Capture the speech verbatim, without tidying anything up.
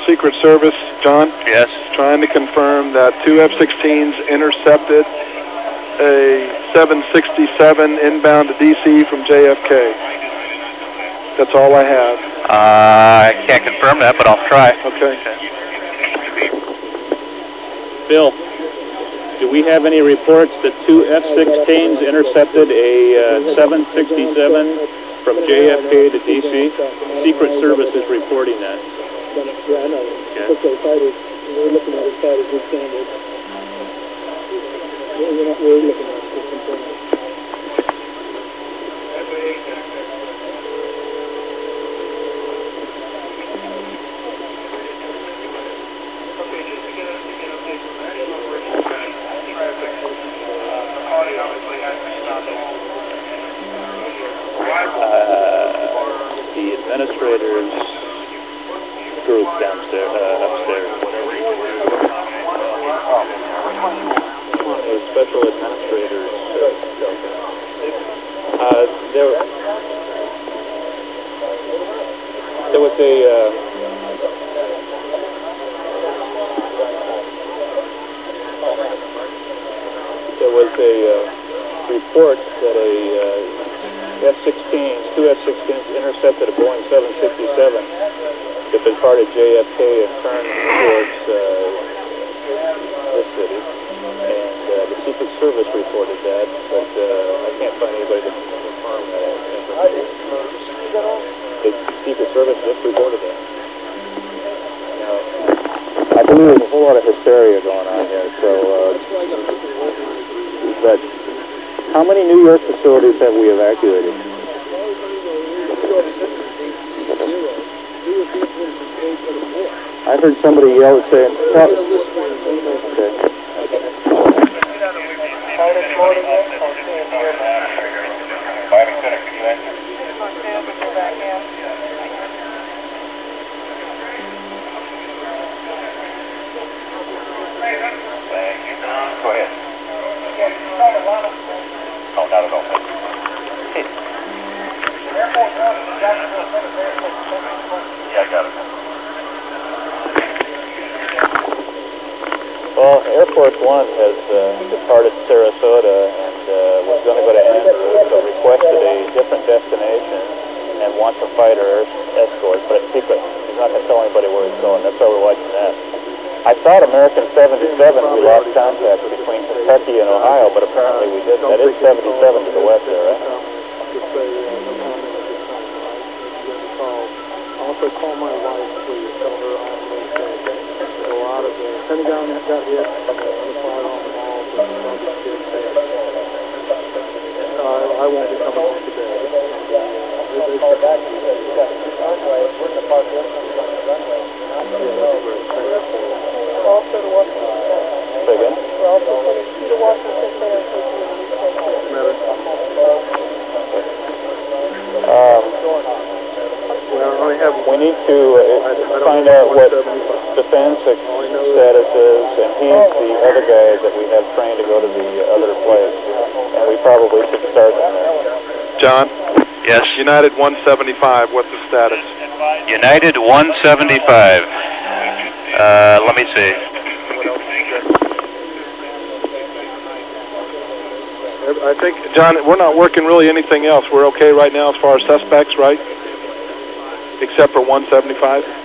Secret Service. John? Yes? Trying to confirm that two F sixteens intercepted a seven sixty-seven inbound to D C from J F K. That's all I have. Uh, I can't confirm that, but I'll try. Okay. Bill, do we have any reports that two F sixteens intercepted a uh, seven sixty-seven from J F K to D C? Secret Service is reporting that. Yeah, I know. Okay. Okay, fighters. We're looking at it as fighters we standard. We're not, we're looking at it. The administrators group downstairs, uh, upstairs. The special administrators. Uh, there, there was a. Uh, there was a uh, report that a uh, F sixteens, two F sixteens intercepted a Boeing seven sixty-seven that had departed J F K and turned towards uh, this city. And uh, the Secret Service reported that, but uh, I can't find anybody that can confirm that. The Secret Service just reported that. Now, I believe there's a whole lot of hysteria going on here, so, uh, but how many New York facilities have we evacuated? I heard somebody yell saying, tell, okay. Go ahead. No, not at all. Yeah, I got it. Well, Air Force One has uh, departed Sarasota and uh, was going to go to Andrews, but requested a different destination and wants a fighter escort, but it's secret. He's not going to tell anybody where he's going. That's why we're watching that. I thought American seventy-seven, we lost contact between Kentucky and Ohio, but apparently we didn't. That is seventy-seven to the west there, right? Also call my wife, please. Tell her I'm okay. A lot of the Pentagon got hit, other fire on the wall, but a lot of the kids had. Uh, I won't be coming home today. It's going to be, uh, they, they back to the runway. We're going to park everything on the runway. Yeah, that'd be great. Thank you. We're also to Washington Center. Say again? We're also to Washington Center for the matter. Um, we need to uh, find out what Stefansik's status is, and he's the other guy that we have trained to go to the other place, and we probably should start him there. John? Yes? United one seventy-five, what's the status? United one seventy-five. Uh, let me see. I think, John, we're not working really anything else. We're okay right now as far as suspects, right? Except for one seventy-five?